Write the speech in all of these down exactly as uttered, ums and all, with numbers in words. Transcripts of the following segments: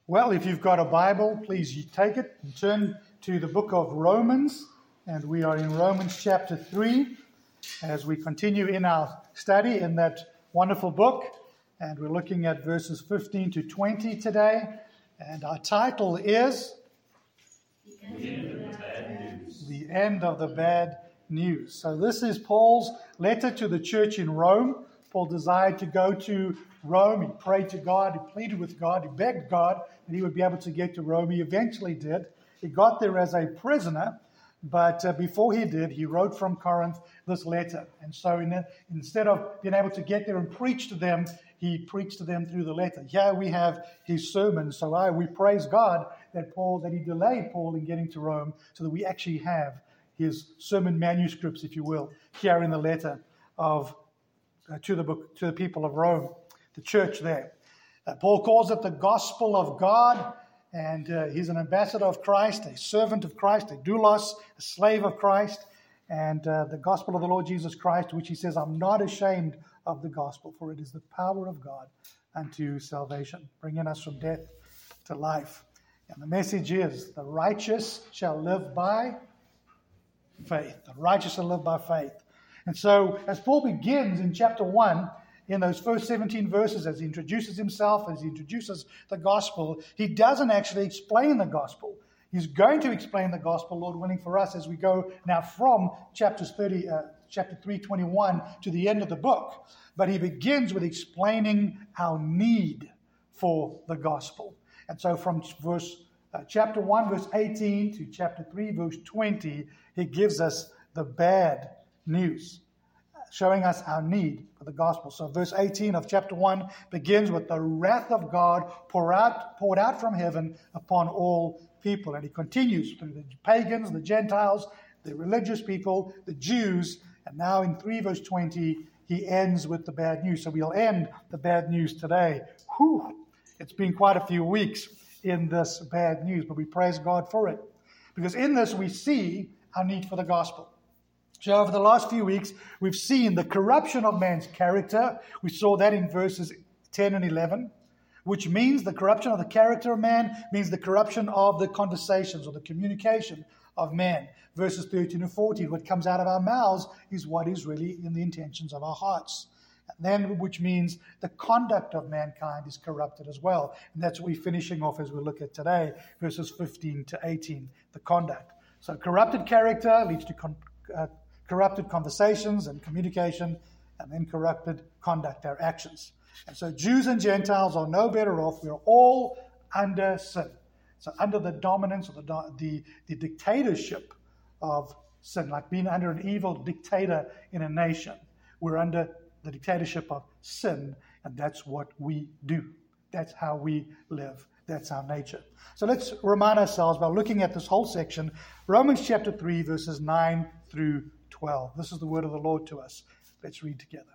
Well, if you've got a Bible, please you take it and turn to the book of Romans. And we are in Romans chapter three as we continue in our study in that wonderful book. And we're looking at verses fifteen to twenty today. And our title is The End of the Bad News. The End of the Bad News. So this is Paul's letter to the church in Rome. Paul desired to go to Rome. He prayed to God. He pleaded with God. He begged God that he would be able to get to Rome. He eventually did. He got there as a prisoner. But uh, before he did, he wrote from Corinth this letter. And so in the, instead of being able to get there and preach to them, he preached to them through the letter. Here we have his sermon. So I, we praise God that Paul, that he delayed Paul in getting to Rome so that we actually have his sermon manuscripts, if you will, here in the letter of uh, to the book to the people of Rome, the church there. Uh, Paul calls it the gospel of God. And uh, he's an ambassador of Christ, a servant of Christ, a doulos, a slave of Christ, and uh, the gospel of the Lord Jesus Christ, which he says, I'm not ashamed of the gospel, for it is the power of God unto salvation, bringing us from death to life. And the message is, the righteous shall live by faith. The righteous shall live by faith. And so, as Paul begins in chapter one, in those first seventeen verses, as he introduces himself, as he introduces the gospel, he doesn't actually explain the gospel. He's going to explain the gospel, Lord willing, for us as we go now from chapters thirty, uh, chapter three twenty-one to the end of the book. But he begins with explaining our need for the gospel. And so from verse uh, chapter one, verse eighteen to chapter three, verse twenty, he gives us the bad news, showing us our need for the gospel. So verse eighteen of chapter one begins with the wrath of God poured out, poured out from heaven upon all people. And he continues through the pagans, the Gentiles, the religious people, the Jews. And now in three verse twenty, he ends with the bad news. So we'll end the bad news today. Whew, it's been quite a few weeks in this bad news, but we praise God for it. Because in this we see our need for the gospel. So over the last few weeks, we've seen the corruption of man's character. We saw that in verses ten and eleven, which means the corruption of the character of man means the corruption of the conversations or the communication of man. Verses thirteen and fourteen, what comes out of our mouths is what is really in the intentions of our hearts. And then, which means the conduct of mankind is corrupted as well. And that's what we're finishing off as we look at today, verses fifteen to eighteen, the conduct. So corrupted character leads to con- uh, corrupted conversations and communication, and then corrupted conduct, our actions. And so Jews and Gentiles are no better off. We are all under sin. So under the dominance or the, the, the dictatorship of sin, like being under an evil dictator in a nation. We're under the dictatorship of sin, and that's what we do. That's how we live. That's our nature. So let's remind ourselves by looking at this whole section, Romans chapter three, verses nine through twelve. This is the word of the Lord to us. Let's read together.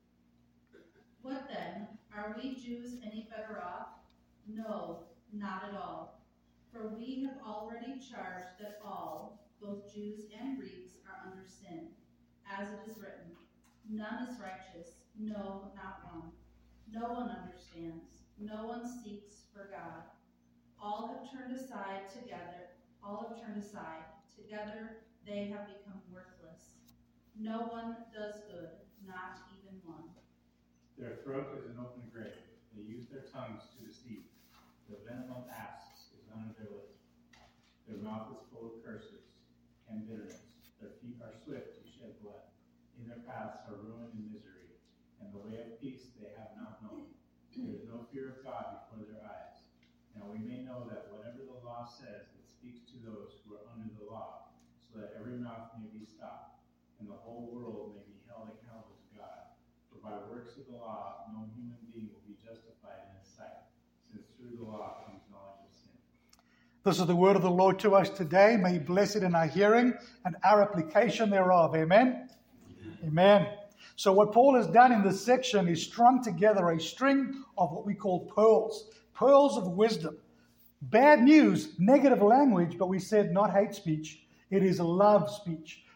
What then? Are we Jews any better off? No, not at all. For we have already charged that all, both Jews and Greeks, are under sin. As it is written, none is righteous, no, not one. No one understands. No one seeks for God. All have turned aside together. All have turned aside. Together they have become worthless. No one does good, not even one. Their throat is an open grave. They use their tongues to deceive. The venom of asps is under their lips. Their mouth is full of curses and bitterness. Their feet are swift to shed blood. In their paths are ruin and misery, and the way of peace they have not known. There is no fear of God before their eyes. Now we may know that whatever the law says, it speaks to those who are under the law, so that every mouth may be stopped, and the whole world may be held accountable to God. For by works of the law, no human being will be justified in his sight, since through the law comes knowledge of sin. This is the word of the Lord to us today. May he bless it in our hearing and our application thereof. Amen? Amen. Amen. So what Paul has done in this section is strung together a string of what we call pearls, pearls of wisdom. Bad news, negative language, but we said not hate speech. It is love speech.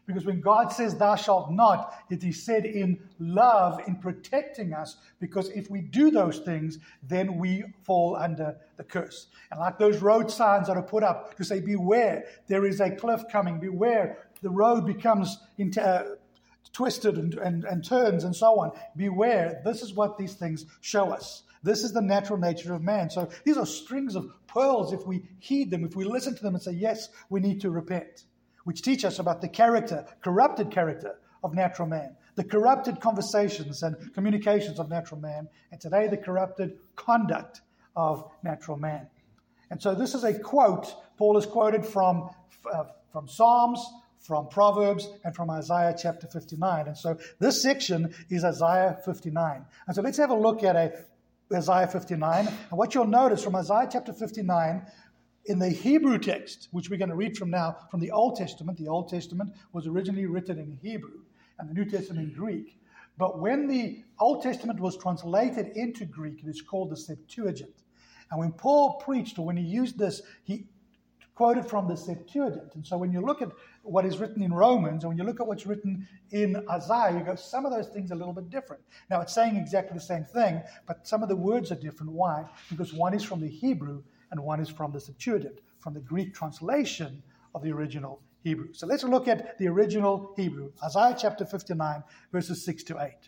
Because when God says, thou shalt not, it is said in love, in protecting us, because if we do those things, then we fall under the curse. And like those road signs that are put up to say, beware, there is a cliff coming, beware, the road becomes into, uh, twisted and, and, and turns and so on. Beware, this is what these things show us. This is the natural nature of man. So these are strings of pearls if we heed them, if we listen to them and say, yes, we need to repent, which teach us about the character, corrupted character of natural man, the corrupted conversations and communications of natural man, and today the corrupted conduct of natural man. And so this is a quote Paul has quoted from, uh, from Psalms, from Proverbs, and from Isaiah chapter fifty-nine. And so this section is Isaiah fifty-nine. And so let's have a look at a, Isaiah fifty-nine. And what you'll notice from Isaiah chapter fifty-nine, in the Hebrew text, which we're going to read from now, from the Old Testament, the Old Testament was originally written in Hebrew and the New Testament in Greek. But when the Old Testament was translated into Greek, it is called the Septuagint. And when Paul preached, or when he used this, he quoted from the Septuagint. And so when you look at what is written in Romans, and when you look at what's written in Isaiah, you go, some of those things are a little bit different. Now, it's saying exactly the same thing, but some of the words are different. Why? Because one is from the Hebrew, and one is from the Septuagint, from the Greek translation of the original Hebrew. So let's look at the original Hebrew, Isaiah chapter fifty-nine, verses six to eight.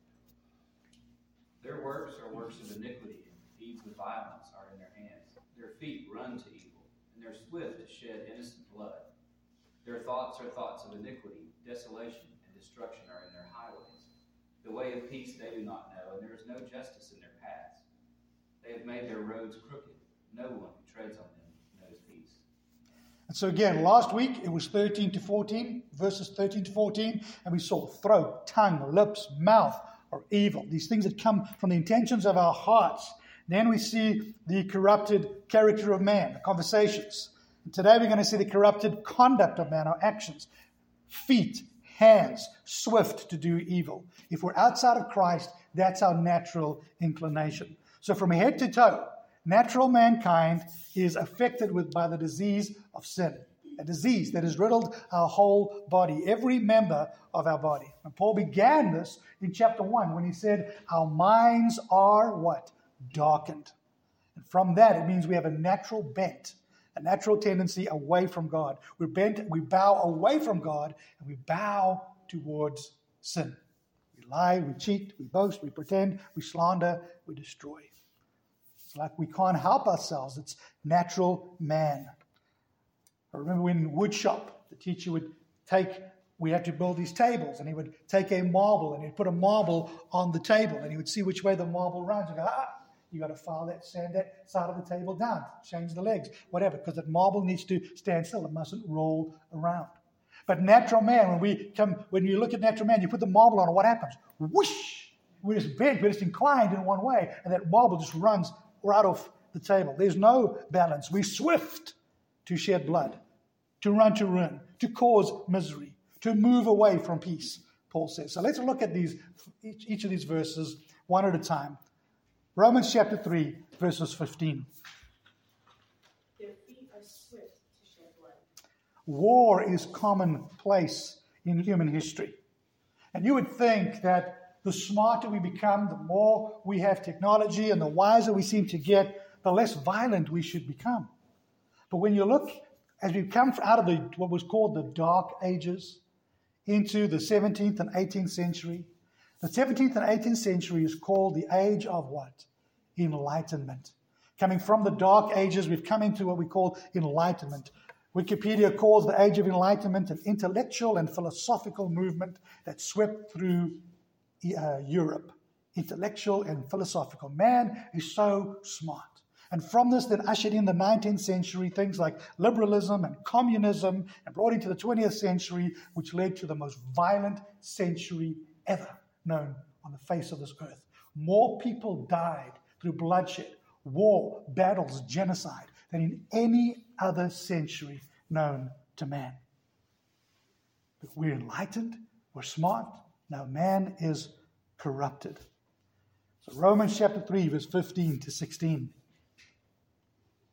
Their works are works of iniquity, and deeds of violence are in their hands. Their feet run to evil, and they're swift to shed innocent blood. Their thoughts are thoughts of iniquity, desolation and destruction are in their highways. The way of peace they do not know, and there is no justice in their paths. They have made their roads crooked. No one who treads on them knows peace. And so again, last week it was thirteen to fourteen, verses thirteen to fourteen, and we saw throat, tongue, lips, mouth are evil. These things that come from the intentions of our hearts. Then we see the corrupted character of man, the conversations. And today we're going to see the corrupted conduct of man, our actions. Feet, hands, swift to do evil. If we're outside of Christ, that's our natural inclination. So from head to toe, natural mankind is affected with by the disease of sin, a disease that has riddled our whole body, every member of our body. And Paul began this in chapter one when he said, our minds are what? Darkened. And from that, it means we have a natural bent, a natural tendency away from God. We're bent, we bow away from God, and we bow towards sin. We lie, we cheat, we boast, we pretend, we slander, we destroy. It's like we can't help ourselves. It's natural man. I remember when woodshop, the teacher would take, we had to build these tables, and he would take a marble, and he'd put a marble on the table, and he would see which way the marble runs, and go, ah, you got to file that, sand that side of the table down, change the legs, whatever, because that marble needs to stand still. It mustn't roll around. But natural man, when we come, when you look at natural man, you put the marble on it, what happens? Whoosh! We're just bent, we're just inclined in one way, and that marble just runs right off the table. There's no balance. We're swift to shed blood, to run to ruin, to cause misery, to move away from peace, Paul says. So let's look at these, each, each of these verses one at a time. Romans chapter three, verses fifteen. Their feet are swift to shed blood. War is commonplace in human history. And you would think that the smarter we become, the more we have technology, and the wiser we seem to get, the less violent we should become. But when you look, as we come out of the what was called the Dark Ages into the seventeenth and eighteenth century, the seventeenth and eighteenth century is called the age of what? Enlightenment. Coming from the Dark Ages, we've come into what we call enlightenment. Wikipedia calls the age of enlightenment an intellectual and philosophical movement that swept through uh, Europe. Intellectual and philosophical. Man is so smart. And from this then ushered in the nineteenth century, things like liberalism and communism, and brought into the twentieth century, which led to the most violent century ever known on the face of this earth. More people died through bloodshed, war, battles, genocide than in any other century known to man. But we're enlightened, we're smart, now man is corrupted. So Romans chapter three, verse fifteen to sixteen.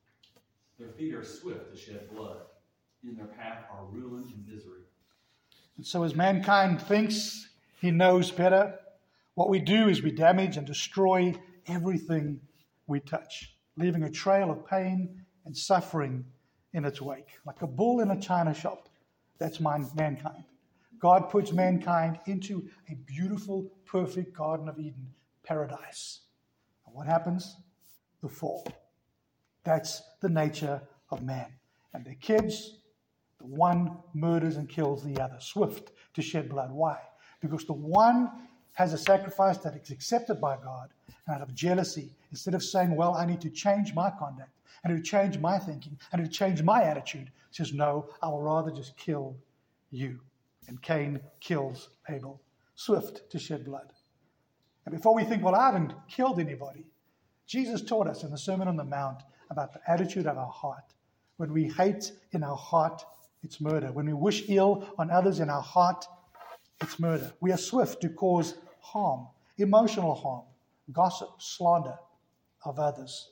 Their feet are swift to shed blood. In their path are ruin and misery. And so as mankind thinks he knows better, what we do is we damage and destroy everything we touch, leaving a trail of pain and suffering in its wake. Like a bull in a china shop, that's man- mankind. God puts mankind into a beautiful, perfect Garden of Eden, paradise. And what happens? The fall. That's the nature of man. And their kids, the one murders and kills the other, swift to shed blood. Why? Because the one has a sacrifice that is accepted by God, and out of jealousy, instead of saying, well, I need to change my conduct, I need to change my thinking, I need to change my attitude, says, no, I will rather just kill you. And Cain kills Abel, swift to shed blood. And before we think, well, I haven't killed anybody, Jesus taught us in the Sermon on the Mount about the attitude of our heart. When we hate in our heart, it's murder. When we wish ill on others in our heart, it's murder. We are swift to cause harm, emotional harm, gossip, slander of others.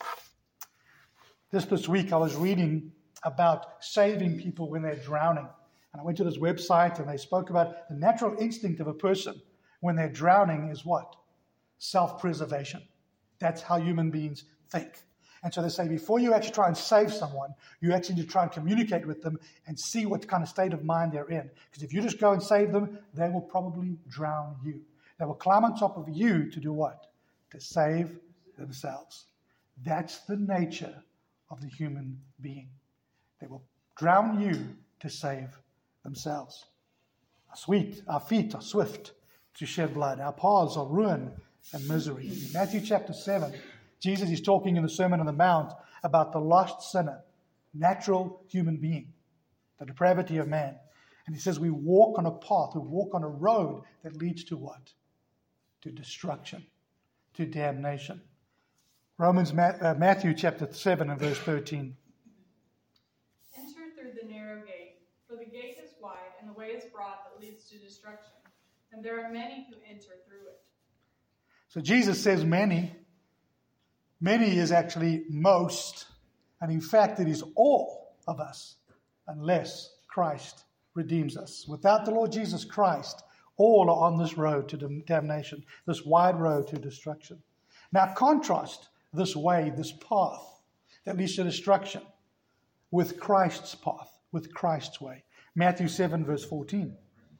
This this week I was reading about saving people when they're drowning. And I went to this website and they spoke about the natural instinct of a person when they're drowning is what? Self-preservation. That's how human beings think. And so they say before you actually try and save someone, you actually need to try and communicate with them and see what kind of state of mind they're in. Because if you just go and save them, they will probably drown you. They will climb on top of you to do what? To save themselves. That's the nature of the human being. They will drown you to save themselves. Our, sweet, our feet are swift to shed blood. Our paths are ruin and misery. In Matthew chapter seven, Jesus is talking in the Sermon on the Mount about the lost sinner, natural human being, the depravity of man. And he says we walk on a path, we walk on a road that leads to what? To destruction, to damnation. Romans, uh, Matthew chapter seven and verse thirteen. Enter through the narrow gate, for the gate is wide and the way is broad that leads to destruction, and there are many who enter through it. So Jesus says many. Many is actually most, and in fact it is all of us, unless Christ redeems us. Without the Lord Jesus Christ, all are on this road to damnation, this wide road to destruction. Now contrast this way, this path that leads to destruction, with Christ's path, with Christ's way. Matthew seven, verse fourteen.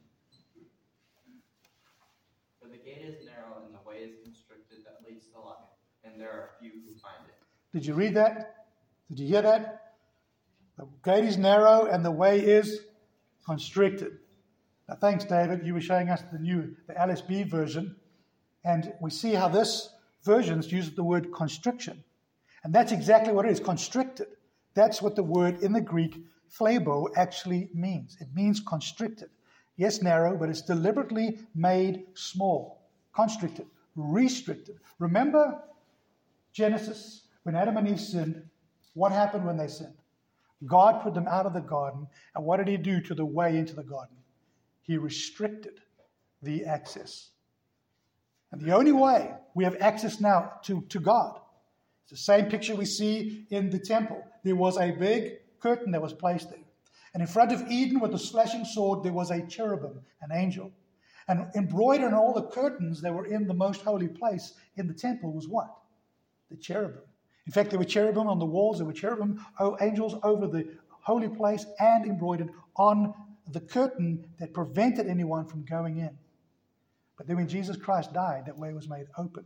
For the gate is narrow and the way is constricted that leads to life, and there are few who find it. Did you read that? Did you hear that? The gate is narrow and the way is constricted. Now, thanks, David. You were showing us the new, the L S B version, and we see how this version uses the word constriction. And that's exactly what it is, constricted. That's what the word in the Greek, phlebo, actually means. It means constricted. Yes, narrow, but it's deliberately made small, constricted, restricted. Remember Genesis, when Adam and Eve sinned, what happened when they sinned? God put them out of the garden, and what did he do to the way into the garden? He restricted the access. And the only way we have access now to, to God, it's the same picture we see in the temple. There was a big curtain that was placed there. And in front of Eden with the slashing sword, there was a cherubim, an angel. And embroidered on all the curtains that were in the most holy place in the temple was what? The cherubim. In fact, there were cherubim on the walls, there were cherubim, oh, angels over the holy place, and embroidered on the curtain that prevented anyone from going in. But then when Jesus Christ died, that way was made open.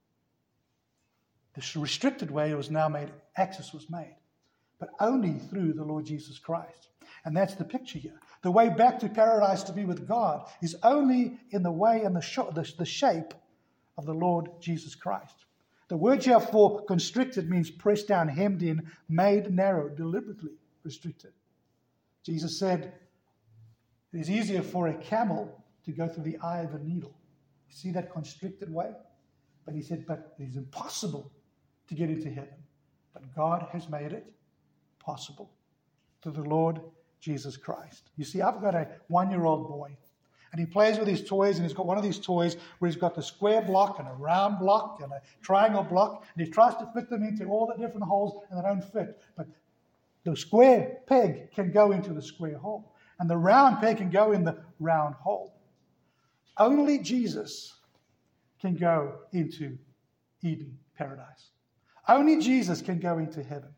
The restricted way was now made, access was made. But only through the Lord Jesus Christ. And that's the picture here. The way back to paradise to be with God is only in the way and the, sh- the, the shape of the Lord Jesus Christ. The word here for constricted means pressed down, hemmed in, made narrow, deliberately restricted. Jesus said, it is easier for a camel to go through the eye of a needle. You see that constricted way? But he said, but it is impossible to get into heaven. But God has made it possible through the Lord Jesus Christ. You see, I've got a one-year-old boy, and he plays with his toys, and he's got one of these toys where he's got the square block and a round block and a triangle block, and he tries to fit them into all the different holes, and they don't fit. But the square peg can go into the square hole. And the round peg can go in the round hole. Only Jesus can go into Eden paradise. Only Jesus can go into heaven.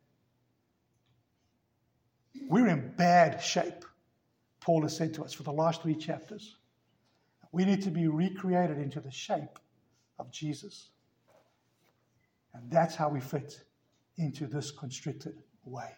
We're in bad shape, Paul has said to us for the last three chapters. We need to be recreated into the shape of Jesus. And that's how we fit into this constricted way.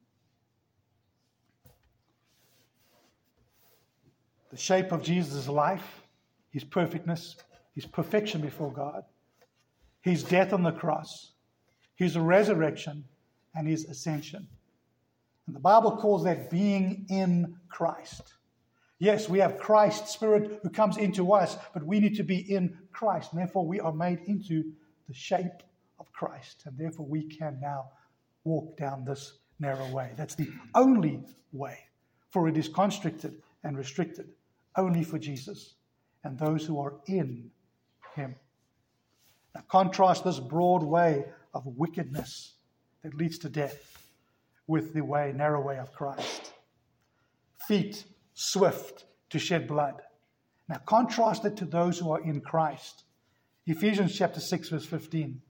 The shape of Jesus' life, his perfectness, his perfection before God, his death on the cross, his resurrection, and his ascension. And the Bible calls that being in Christ. Yes, we have Christ's Spirit who comes into us, but we need to be in Christ. And therefore, we are made into the shape of Christ. And therefore, we can now walk down this narrow way. That's the only way, for it is constricted and restricted only for Jesus and those who are in him. Now, contrast this broad way of wickedness that leads to death with the way, narrow way of Christ. Feet swift to shed blood. Now contrast it to those who are in Christ. Ephesians chapter six, verse fifteen.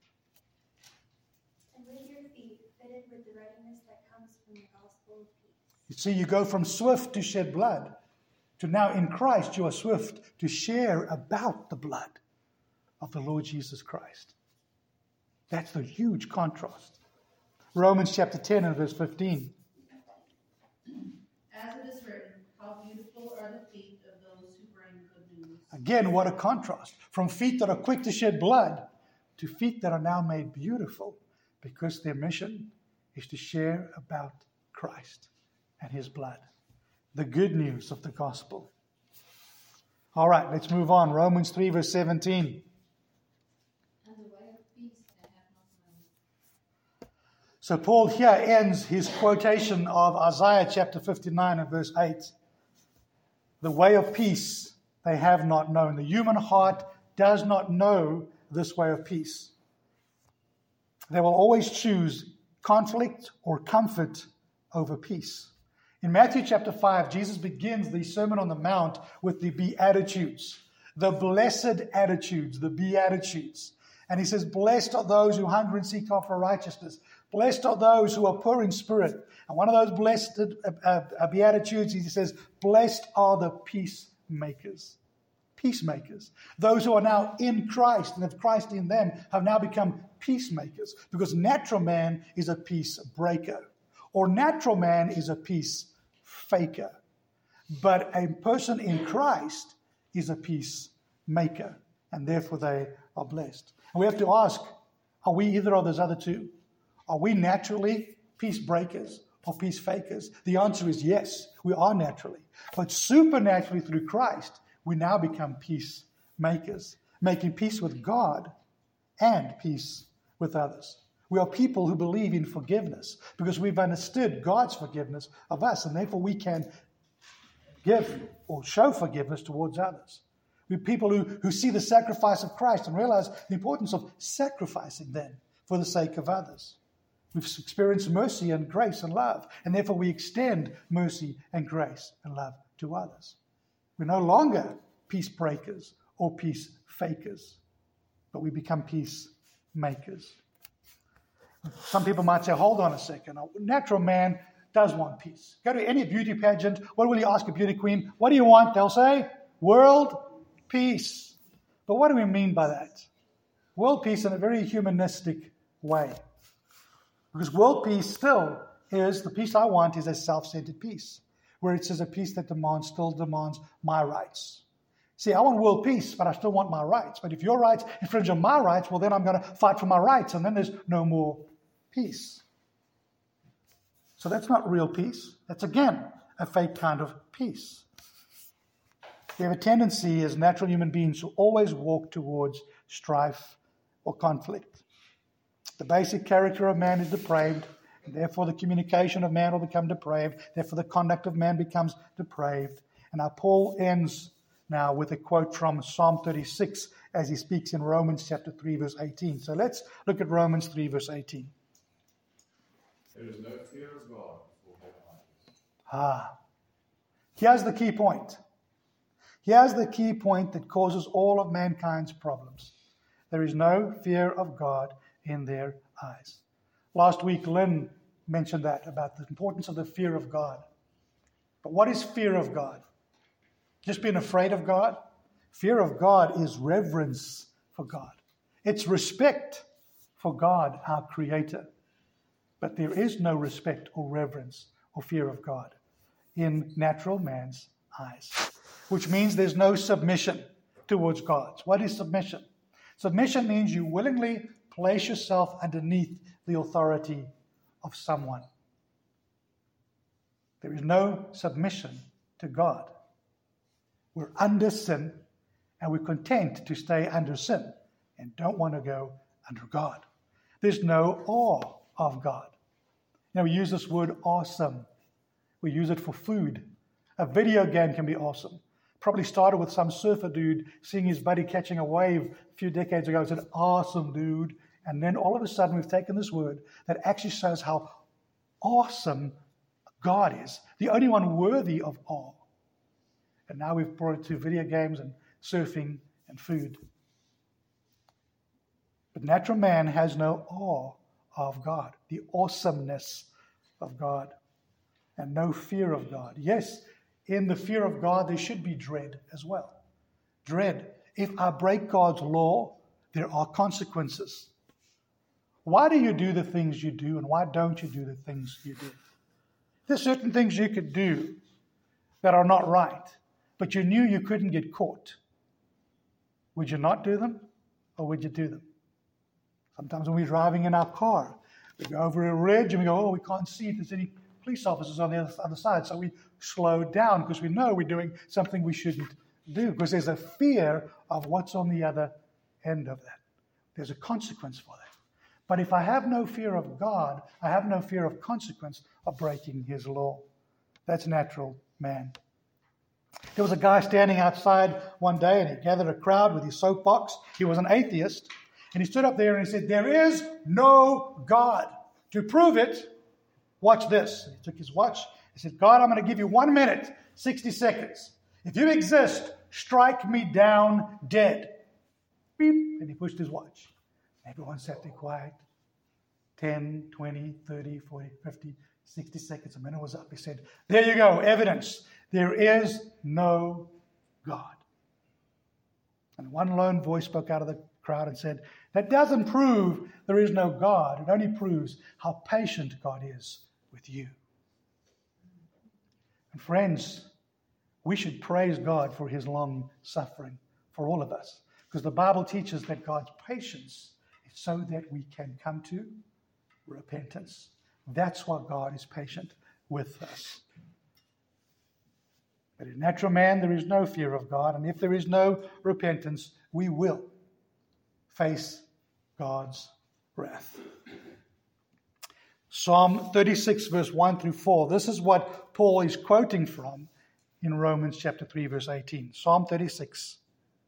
And with your feet fitted with the readiness that comes from the gospel of peace. You see, you go from swift to shed blood to now in Christ you are swift to share about the blood of the Lord Jesus Christ. That's the huge contrast. Romans chapter ten and verse fifteen. As it is written, how beautiful are the feet of those who bring good news. Again, what a contrast. From feet that are quick to shed blood to feet that are now made beautiful because their mission is to share about Christ and his blood. The good news of the gospel. All right, let's move on. Romans three, verse seventeen. And the way of peace they have not known. So Paul here ends his quotation of Isaiah chapter fifty-nine and verse eight. The way of peace they have not known. The human heart does not know this way of peace. They will always choose conflict or comfort over peace. In Matthew chapter five, Jesus begins the Sermon on the Mount with the Beatitudes, the blessed attitudes, the Beatitudes. And he says, blessed are those who hunger and seek after righteousness. Blessed are those who are poor in spirit. And one of those blessed uh, uh, Beatitudes, he says, blessed are the peacemakers. Peacemakers. Those who are now in Christ and have Christ in them have now become peacemakers. Because natural man is a peace breaker. Or natural man is a peace faker. But a person in Christ is a peacemaker. And therefore they are blessed. And we have to ask, are we either of those other two? Are we naturally peace breakers or peace fakers? The answer is yes, we are naturally. But supernaturally through Christ, we now become peace makers, making peace with God and peace with others. We are people who believe in forgiveness because we've understood God's forgiveness of us, and therefore we can give or show forgiveness towards others. We're people who, who see the sacrifice of Christ and realize the importance of sacrificing them for the sake of others. We've experienced mercy and grace and love, and therefore we extend mercy and grace and love to others. We're no longer peace breakers or peace fakers, but we become peace makers. Some people might say, hold on a second. A natural man does want peace. Go to any beauty pageant. What will you ask a beauty queen? What do you want? They'll say, world peace. But what do we mean by that? World peace in a very humanistic way. Because world peace still is, the peace I want is a self-centered peace, where it says a peace that demands, still demands my rights. See, I want world peace, but I still want my rights. But if your rights infringe on my rights, well, then I'm going to fight for my rights, and then there's no more peace. So that's not real peace. That's, again, a fake kind of peace. We have a tendency as natural human beings to always walk towards strife or conflict. The basic character of man is depraved, and therefore the communication of man will become depraved. Therefore the conduct of man becomes depraved. And now Paul ends now with a quote from Psalm thirty-six as he speaks in Romans chapter three, verse eighteen. So let's look at Romans three, verse eighteen. There is no fear of God before their eyes. Ah, Here's the key point. Here's the key point that causes all of mankind's problems. There is no fear of God in their eyes. Last week, Lynn mentioned that, about the importance of the fear of God. But what is fear of God? Just being afraid of God? Fear of God is reverence for God. It's respect for God, our Creator. But there is no respect or reverence or fear of God in natural man's eyes, which means there's no submission towards God. What is submission? Submission means you willingly place yourself underneath the authority of someone. There is no submission to God. We're under sin, and we're content to stay under sin and don't want to go under God. There's no awe of God. You know, we use this word awesome. We use it for food. A video game can be awesome. Probably started with some surfer dude seeing his buddy catching a wave a few decades ago and said, awesome, dude. And then all of a sudden we've taken this word that actually shows how awesome God is, the only one worthy of awe. And now we've brought it to video games and surfing and food. But natural man has no awe of God, the awesomeness of God, and no fear of God. Yes, in the fear of God, there should be dread as well. Dread. If I break God's law, there are consequences. Why do you do the things you do, and why don't you do the things you do? There's certain things you could do that are not right, but you knew you couldn't get caught. Would you not do them, or would you do them? Sometimes when we're driving in our car, we go over a ridge and we go, oh, we can't see if there's any police officers on the other, other side. So we slow down because we know we're doing something we shouldn't do, because there's a fear of what's on the other end of that. There's a consequence for that. But if I have no fear of God, I have no fear of consequence of breaking his law. That's natural man. There was a guy standing outside one day, and he gathered a crowd with his soapbox. He was an atheist. And he stood up there and he said, there is no God. To prove it, watch this. And he took his watch. He said, God, I'm going to give you one minute, sixty seconds. If you exist, strike me down dead. Beep. And he pushed his watch. Everyone sat there quiet. ten, twenty, thirty, forty, fifty, sixty seconds. A minute was up. He said, there you go, evidence. There is no God. And one lone voice spoke out of the crowd and said, that doesn't prove there is no God. It only proves how patient God is with you. And friends, we should praise God for his long suffering for all of us, because the Bible teaches that God's patience is so that we can come to repentance. That's why God is patient with us. But in natural man, there is no fear of God, and if there is no repentance, we will face God's wrath. Psalm thirty-six, verse one through four. This is what Paul is quoting from in Romans chapter three, verse eighteen. Psalm thirty-six.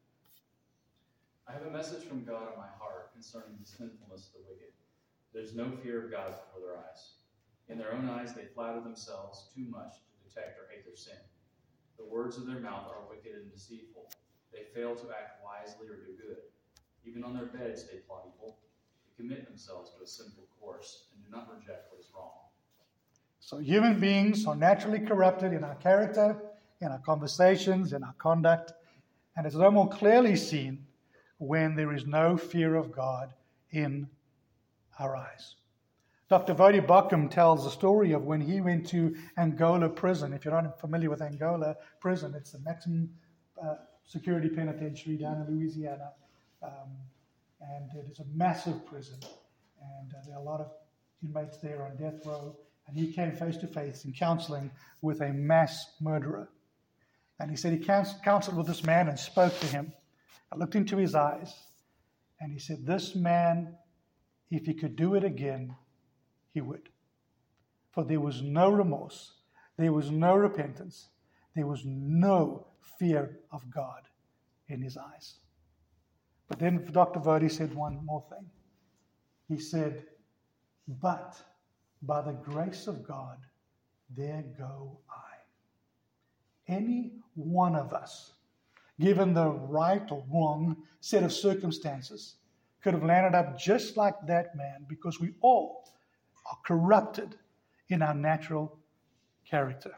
I have a message from God in my heart concerning the sinfulness of the wicked. There's no fear of God before their eyes. In their own eyes, they flatter themselves too much to detect or hate their sin. The words of their mouth are wicked and deceitful. They fail to act wisely or do good. Even on their beds, they plot evil. They commit themselves to a sinful course and do not reject what is wrong. So human beings are naturally corrupted in our character, in our conversations, in our conduct, and it's no more clearly seen when there is no fear of God in our eyes. Doctor Vodi Bakum tells the story of when he went to Angola prison. If you're not familiar with Angola prison, it's the maximum uh, security penitentiary down in Louisiana. Um, and it is a massive prison. And uh, there are a lot of inmates there on death row. And he came face to face in counseling with a mass murderer. And he said he counseled with this man and spoke to him. I looked into his eyes, and he said, this man, if he could do it again, he would. For there was no remorse. There was no repentance. There was no fear of God in his eyes. But then Doctor Vodi said one more thing. He said, but by the grace of God, there go I. Any one of us, given the right or wrong set of circumstances, could have landed up just like that man, because we all are corrupted in our natural character.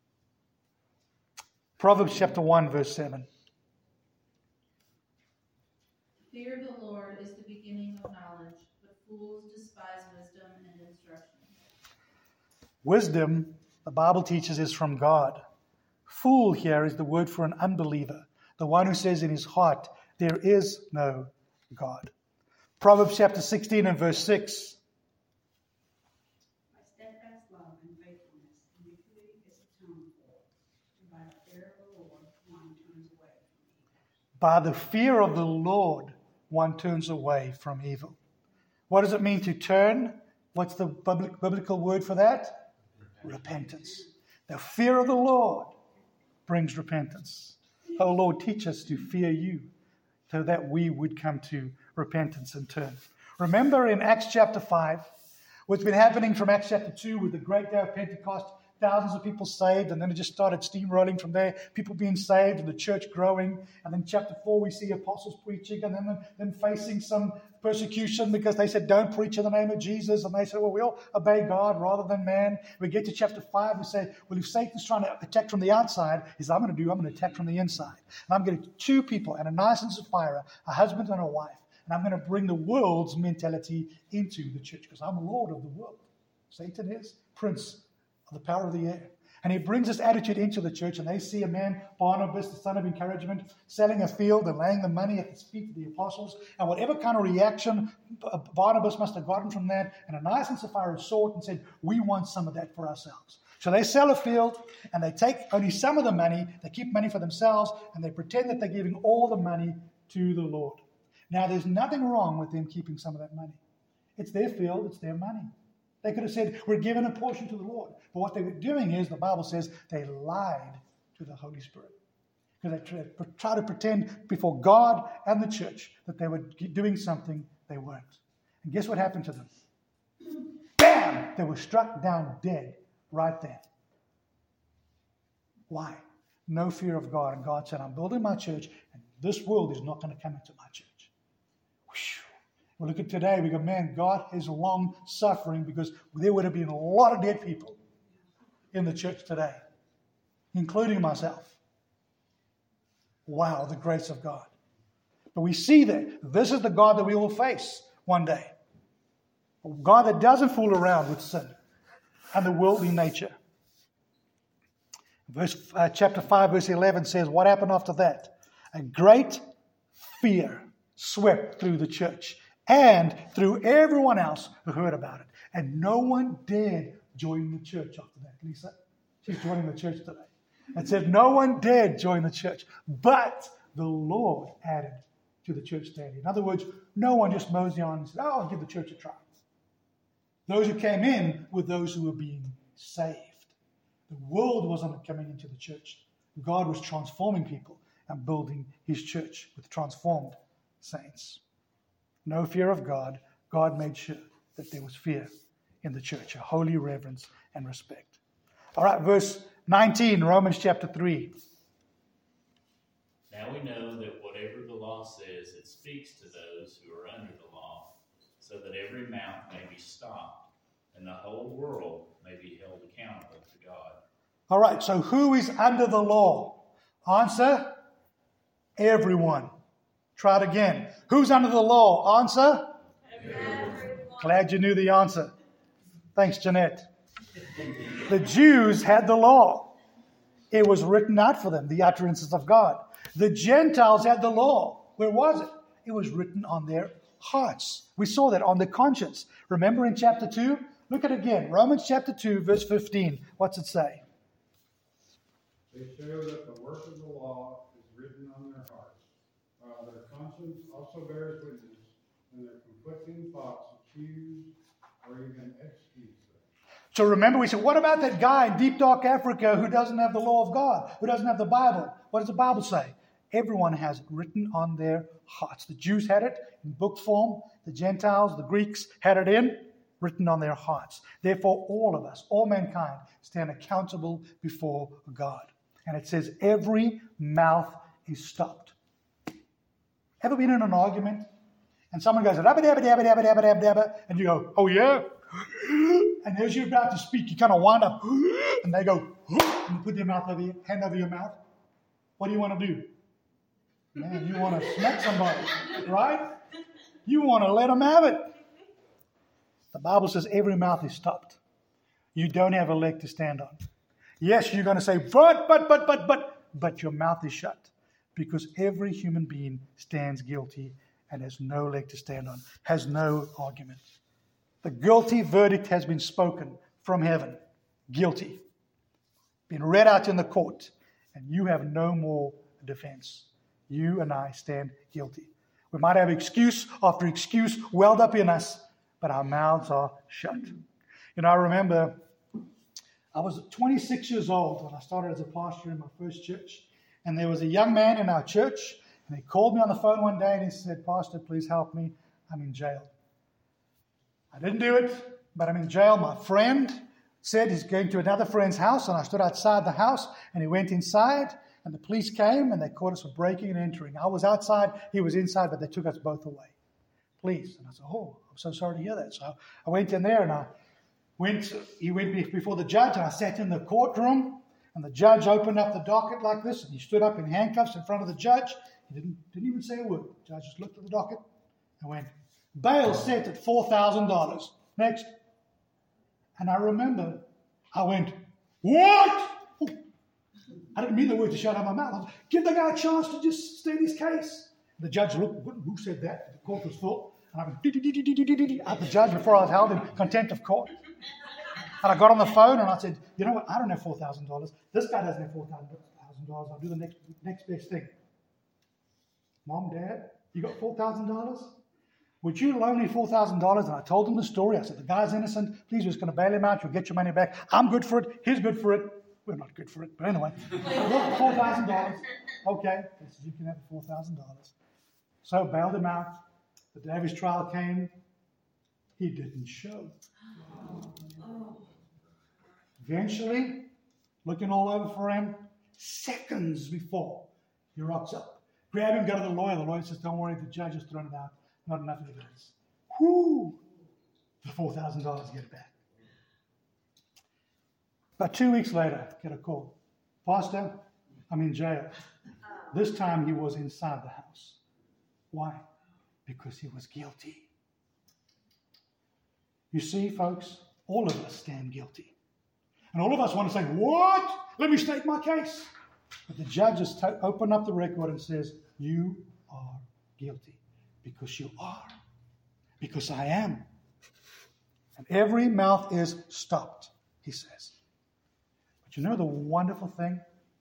Proverbs chapter one, verse seven. Fear of the Lord is the beginning of knowledge, but fools despise wisdom and instruction. Wisdom, the Bible teaches, is from God. Fool here is the word for an unbeliever, the one who says in his heart, there is no God. Proverbs chapter sixteen and verse six. My steadfast love and faithfulness, iniquity is atoned for, and by the fear of the Lord one turns away from evil. By the fear of the Lord, one turns away from evil. What does it mean to turn? What's the biblical word for that? Repentance. The fear of the Lord brings repentance. Oh Lord, teach us to fear you so that we would come to repentance and turn. Remember in Acts chapter five, what's been happening from Acts chapter two with the great day of Pentecost, thousands of people saved, and then it just started steamrolling from there, people being saved and the church growing. And then chapter four, we see apostles preaching and then, then facing some persecution because they said, don't preach in the name of Jesus. And they said, well, we'll obey God rather than man. We get to chapter five, we say, well, if Satan's trying to attack from the outside, he's I'm going to do, I'm going to attack from the inside. And I'm going to two people, Ananias and Sapphira, a husband and a wife, and I'm going to bring the world's mentality into the church because I'm Lord of the world. Satan is prince of the power of the air. And he brings this attitude into the church, and they see a man, Barnabas, the son of encouragement, selling a field and laying the money at the feet of the apostles. And whatever kind of reaction Barnabas must have gotten from that, and Ananias and Sapphira saw it and said, we want some of that for ourselves. So they sell a field, and they take only some of the money, they keep money for themselves, and they pretend that they're giving all the money to the Lord. Now, there's nothing wrong with them keeping some of that money. It's their field, it's their money. They could have said, we're giving a portion to the Lord. But what they were doing is, the Bible says, they lied to the Holy Spirit. Because they tried to pretend before God and the church that they were doing something they weren't. And guess what happened to them? Bam! They were struck down dead right there. Why? No fear of God. And God said, I'm building my church, and this world is not going to come into my church. Whew. Well, look at today. We go, man, God is long suffering because there would have been a lot of dead people in the church today, including myself. Wow, the grace of God. But we see that this is the God that we will face one day. A God that doesn't fool around with sin and the worldly nature. Verse, uh, chapter five, verse eleven says, what happened after that? A great fear swept through the church and through everyone else who heard about it. And no one dared join the church after that. Lisa, she's joining the church today. It said no one dared join the church, but the Lord added to the church daily. In other words, no one just moseyed on and said, oh, I'll give the church a try. Those who came in were those who were being saved. The world wasn't coming into the church. God was transforming people and building his church with transformed saints. No fear of God. God made sure that there was fear in the church, a holy reverence and respect. All right, verse nineteen, Romans chapter three. Now we know that whatever the law says, it speaks to those who are under the law, so that every mouth may be stopped, and the whole world may be held accountable to God. All right, so who is under the law? Answer, everyone. Try it again. Who's under the law? Answer, everyone. Glad you knew the answer. Thanks, Jeanette. The Jews had the law. It was written out for them, the utterances of God. The Gentiles had the law. Where was it? It was written on their hearts. We saw that on the conscience. Remember in chapter two? Look at it again. Romans chapter two, verse fifteen. What's it say? They show that the work of the law is written on their hearts, while their conscience also bears witness, and their conflicting thoughts accuse or even excuse them. So remember, we said, what about that guy in deep, dark Africa who doesn't have the law of God, who doesn't have the Bible? What does the Bible say? Everyone has it written on their hearts. The Jews had it in book form. The Gentiles, the Greeks had it in, written on their hearts. Therefore, all of us, all mankind, stand accountable before God. And it says every mouth is stopped. Ever been in an argument and someone goes, dabba, dabba, dabba, dabba, dabba, dabba, dabba, and you go, oh yeah? And as you're about to speak, you kind of wind up, and they go, and you put their mouth over your, hand over your mouth. What do you want to do? Man, you want to smack somebody, right? You want to let them have it. The Bible says every mouth is stopped. You don't have a leg to stand on. Yes, you're going to say, but, but, but, but, but, but your mouth is shut because every human being stands guilty and has no leg to stand on, has no argument. The guilty verdict has been spoken from heaven. Guilty. Been read out in the court, and you have no more defense. You and I stand guilty. We might have excuse after excuse welled up in us, but our mouths are shut. You know, I remember I was twenty-six years old when I started as a pastor in my first church. And there was a young man in our church, and he called me on the phone one day and he said, Pastor, please help me. I'm in jail. I didn't do it, but I'm in jail. My friend said he's going to another friend's house, and I stood outside the house, and he went inside, and the police came, and they caught us for breaking and entering. I was outside, he was inside, but they took us both away. Please. And I said, oh, I'm so sorry to hear that. So I went in there, and I went, he went before the judge, and I sat in the courtroom, and the judge opened up the docket like this, and he stood up in handcuffs in front of the judge. He didn't, didn't even say a word. The judge just looked at the docket and went, bail set at four thousand dollars. Next. And I remember, I went, what? Oh, I didn't mean the word to shut out my mouth. Give the guy a chance to just state his case. The judge looked, who said that? The court was full. And I went, at the judge before I was held in contempt of court. And I got on the phone and I said, you know what, I don't have four thousand dollars. This guy doesn't have four thousand dollars. I'll do the next next best thing. Mom, Dad, you got four thousand dollars? Would you loan me four thousand dollars? And I told him the story. I said, the guy's innocent. Please, we're just going to bail him out. You'll get your money back. I'm good for it. He's good for it. We're not good for it. But anyway, four thousand dollars. Okay. He said, you can have the four thousand dollars. So bailed him out. The day of his trial came. He didn't show. Eventually, looking all over for him, seconds before he rocks up. Grab him, go to the lawyer. The lawyer says, don't worry, the judge has thrown it out. Not enough evidence. Whoo! The four thousand dollars get back. About two weeks later, get a call. Pastor, I'm in jail. This time he was inside the house. Why? Because he was guilty. You see, folks, all of us stand guilty. And all of us want to say, what? Let me state my case. But the judge has t- opened up the record and says, you are guilty. Because you are. Because I am. And every mouth is stopped, he says. But you know the wonderful thing?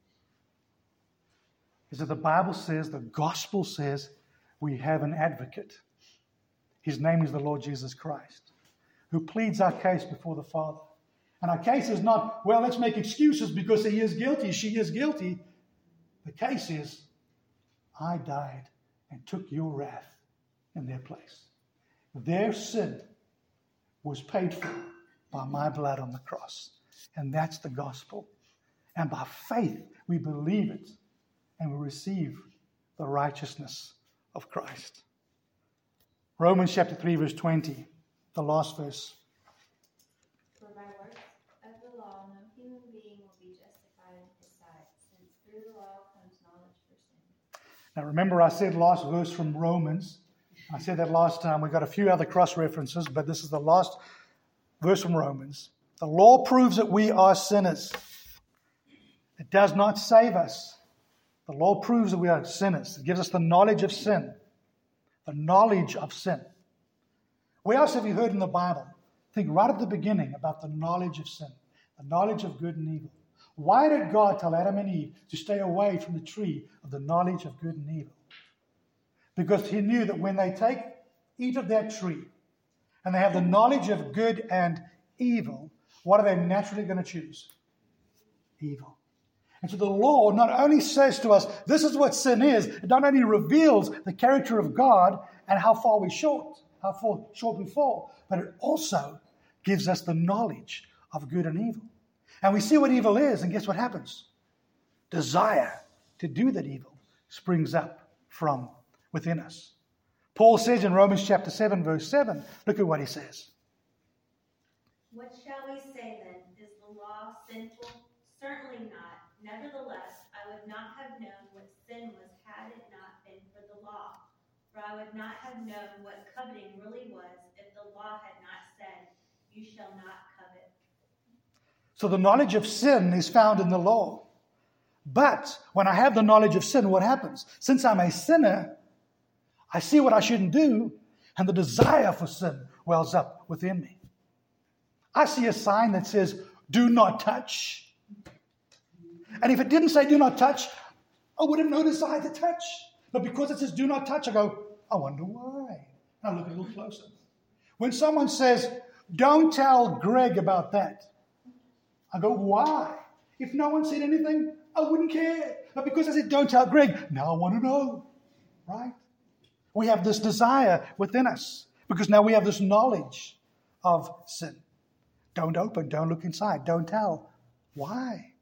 Is that the Bible says, the gospel says, we have an advocate. His name is the Lord Jesus Christ, who pleads our case before the Father. And our case is not, well, let's make excuses because he is guilty, she is guilty. The case is, I died and took your wrath in their place. Their sin was paid for by my blood on the cross. And that's the gospel. And by faith, we believe it and we receive the righteousness of Christ. Romans chapter three, verse twenty, the last verse. For by works of the law, no human being will be justified in his sight, since through the law comes knowledge for sin. Now remember I said last verse from Romans. I said that last time. We got a few other cross references, but this is the last verse from Romans. The law proves that we are sinners. It does not save us. The law proves that we are sinners. It gives us the knowledge of sin. The knowledge of sin. Where else have you heard in the Bible? Think right at the beginning about the knowledge of sin. The knowledge of good and evil. Why did God tell Adam and Eve to stay away from the tree of the knowledge of good and evil? Because he knew that when they take, eat of that tree, and they have the knowledge of good and evil, what are they naturally going to choose? Evil. And so the law not only says to us, this is what sin is, it not only reveals the character of God and how far we short, how far short we fall, but it also gives us the knowledge of good and evil. And we see what evil is, and guess what happens? desire to do that evil springs up from within us. Paul says in Romans chapter seven, verse seven, look at what he says. What shall we say then? Is the law sinful? Certainly not. Nevertheless, I would not have known what sin was had it not been for the law. For I would not have known what coveting really was if the law had not said, you shall not covet. So the knowledge of sin is found in the law. But when I have the knowledge of sin, what happens? Since I'm a sinner, I see what I shouldn't do, and the desire for sin wells up within me. I see a sign that says, do not touch. And if it didn't say do not touch, I would have no desire to touch. But because it says do not touch, I go, I wonder why. And I look a little closer. When someone says, don't tell Greg about that, I go, why? If no one said anything, I wouldn't care. But because I said don't tell Greg, now I want to know. Right? We have this desire within us because now we have this knowledge of sin. Don't open, don't look inside, don't tell. Why?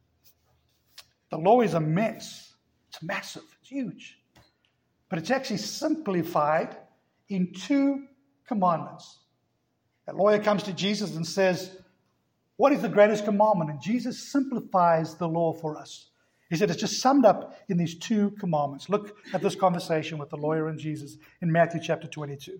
The law is a mess. It's massive, it's huge. But it's actually simplified in two commandments. A lawyer comes to Jesus and says, what is the greatest commandment? And Jesus simplifies the law for us. He said it's just summed up in these two commandments. Look at this conversation with the lawyer and Jesus in Matthew chapter twenty-two.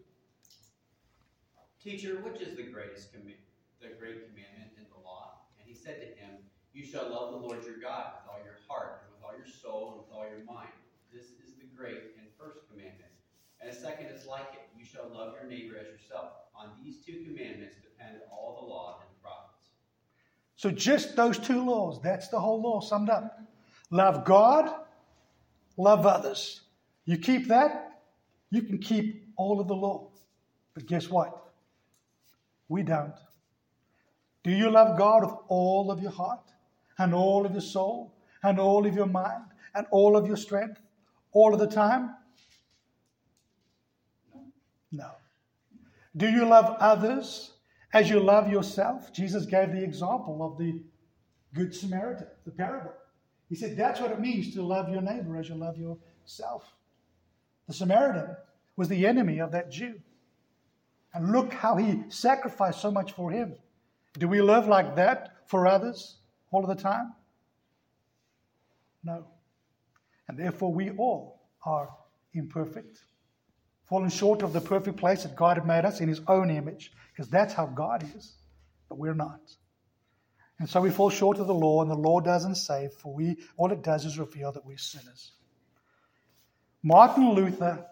Teacher, which is the greatest commandment? The great commandment in the law? And he said to him, you shall love the Lord your God with all your heart, and with all your soul, and with all your mind. This is the great and first commandment. And a second is like it. You shall love your neighbor as yourself. On these two commandments depend all the law and the prophets. So just those two laws, that's the whole law summed up. Love God, love others. You keep that, you can keep all of the law. But guess what? We don't. Do you love God with all of your heart and all of your soul and all of your mind and all of your strength all of the time? No. Do you love others as you love yourself? Jesus gave the example of the Good Samaritan, the parable. He said that's what it means to love your neighbor as you love yourself. The Samaritan was the enemy of that Jew. And look how he sacrificed so much for him. Do we live like that for others all of the time? No. And therefore we all are imperfect, fallen short of the perfect place that God had made us in his own image, because that's how God is, but we're not. And so we fall short of the law, and the law doesn't save, for we all it does is reveal that we're sinners. Martin Luther,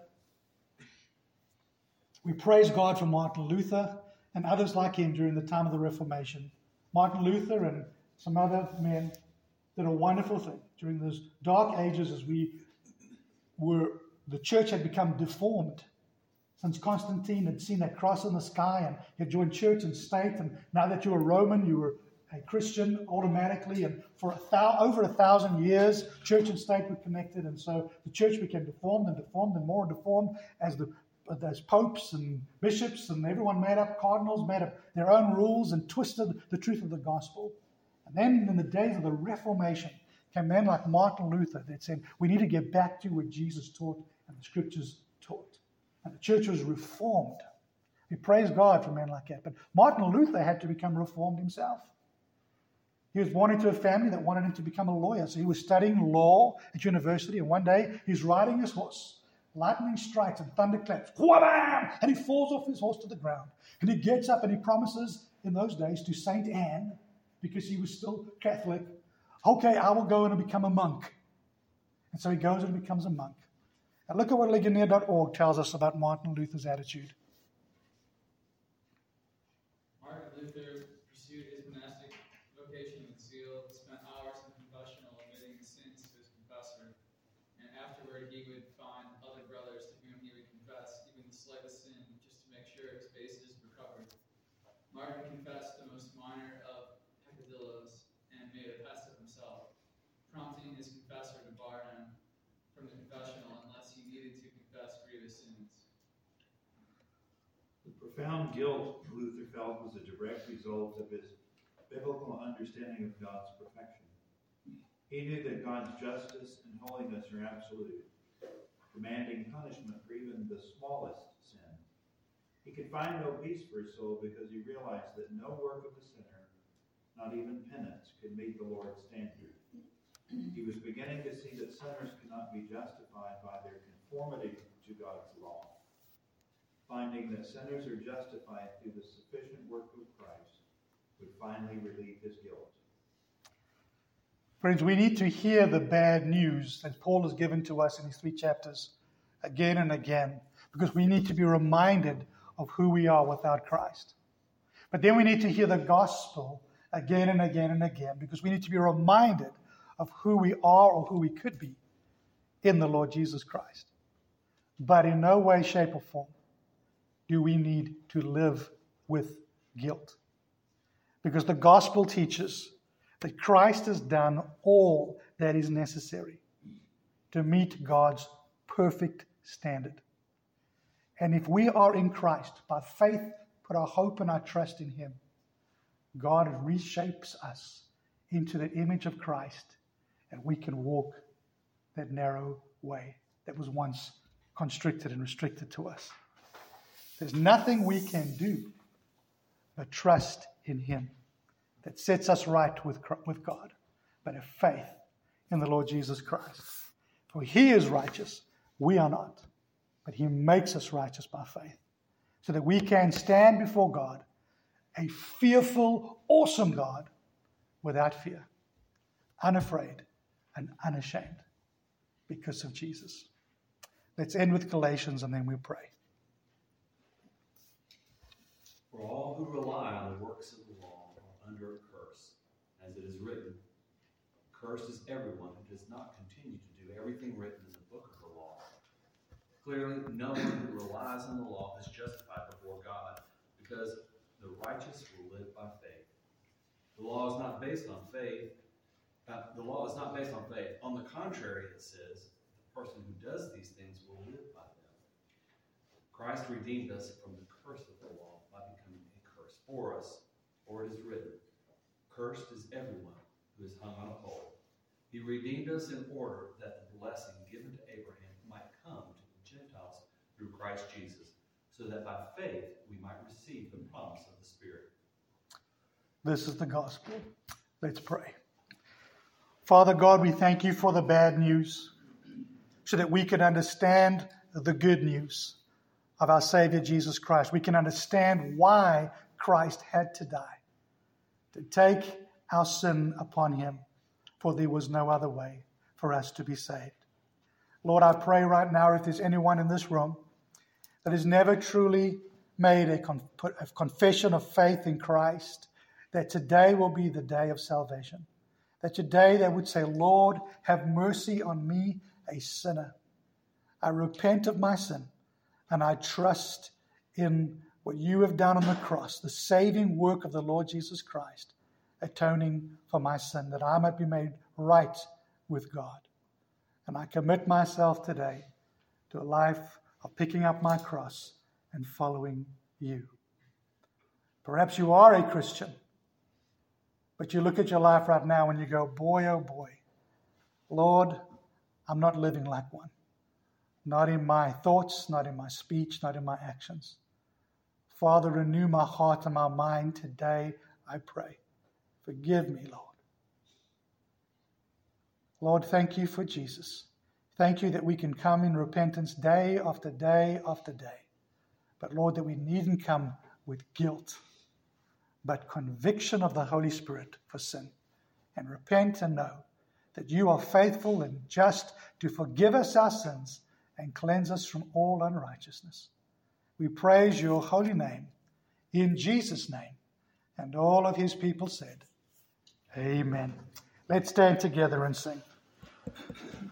we praise God for Martin Luther and others like him during the time of the Reformation. Martin Luther and some other men did a wonderful thing during those dark ages as we were, the church had become deformed. Since Constantine had seen that cross in the sky and he had joined church and state, and now that you were Roman, you were a Christian automatically, and for a thou- over a thousand years, church and state were connected, and so the church became deformed and deformed and more deformed as the as popes and bishops and everyone made up, cardinals made up their own rules and twisted the truth of the gospel. And then in the days of the Reformation came men like Martin Luther that said, we need to get back to what Jesus taught and the scriptures taught. And the church was reformed. We praise God for men like that. But Martin Luther had to become reformed himself. He was born into a family that wanted him to become a lawyer. So he was studying law at university, and one day he's riding his horse. Lightning strikes and thunder claps. Wha-bam! And he falls off his horse to the ground. And he gets up and he promises in those days to Saint Anne, because he was still Catholic, okay, I will go and become a monk. And so he goes and becomes a monk. And look at what Ligonier dot org tells us about Martin Luther's attitude. Martin Luther pursued his monastic vocation with zeal, spent hours in confessional admitting his sins to his confessor, and afterward he would find other brothers to whom he would confess even the slightest sin just to make sure his base is recovered. Martin confessed the most minor of peccadillos and made a pest of himself, prompting his confessor to bar him from the confessional unless he needed to confess grievous sins. The profound guilt Luther felt was a direct result of his biblical understanding of God's perfection. He knew that God's justice and holiness are absolute, demanding punishment for even the smallest sin. He could find no peace for his soul because he realized that no work of the sinner, not even penance, could meet the Lord's standard. He was beginning to see that sinners cannot be justified by their conformity to God's law. Finding that sinners are justified through the sufficient work of Christ would finally relieve his guilt. Friends, we need to hear the bad news that Paul has given to us in these three chapters again and again, because we need to be reminded of who we are without Christ. But then we need to hear the gospel again and again and again, because we need to be reminded of who we are or who we could be in the Lord Jesus Christ. But in no way, shape, or form do we need to live with guilt. Because the gospel teaches that Christ has done all that is necessary to meet God's perfect standard. And if we are in Christ, by faith, put our hope and our trust in him, God reshapes us into the image of Christ, and we can walk that narrow way that was once constricted and restricted to us. There's nothing we can do but trust in him that sets us right with, with God, but a faith in the Lord Jesus Christ. For he is righteous, we are not, but he makes us righteous by faith, so that we can stand before God, a fearful, awesome God, without fear, unafraid and unashamed, because of Jesus. Let's end with Galatians and then we'll pray. For all who rely on the works of the law are under a curse, as it is written, cursed is everyone who does not continue to do everything written in the book of the law. Clearly, no one who relies on the law is justified before God, because the righteous will live by faith. The law is not based on faith. Uh, the law is not based on faith. On the contrary, it says, the person who does these things will live by them. Christ redeemed us from the curse of the law by becoming a curse for us. For it is written, cursed is everyone who is hung on a pole. He redeemed us in order that the blessing given to Abraham might come to the Gentiles through Christ Jesus, so that by faith we might receive the promise of the Spirit. This is the gospel. Let's pray. Father God, we thank you for the bad news, so that we can understand the good news of our Savior Jesus Christ. We can understand why Christ had to die, to take our sin upon him, for there was no other way for us to be saved. Lord, I pray right now, if there's anyone in this room that has never truly made a, con- a confession of faith in Christ, that today will be the day of salvation. That today they would say, Lord, have mercy on me, a sinner. I repent of my sin, and I trust in what you have done on the cross, the saving work of the Lord Jesus Christ, atoning for my sin, that I might be made right with God. And I commit myself today to a life of picking up my cross and following you. Perhaps you are a Christian, but you look at your life right now and you go, boy, oh boy, Lord, I'm not living like one. Not in my thoughts, not in my speech, not in my actions. Father, renew my heart and my mind today, I pray. Forgive me, Lord. Lord, thank you for Jesus. Thank you that we can come in repentance day after day after day. But Lord, that we needn't come with guilt, but conviction of the Holy Spirit for sin, and repent and know that you are faithful and just to forgive us our sins and cleanse us from all unrighteousness. We praise your holy name in Jesus' name. And all of his people said, Amen. Let's stand together and sing.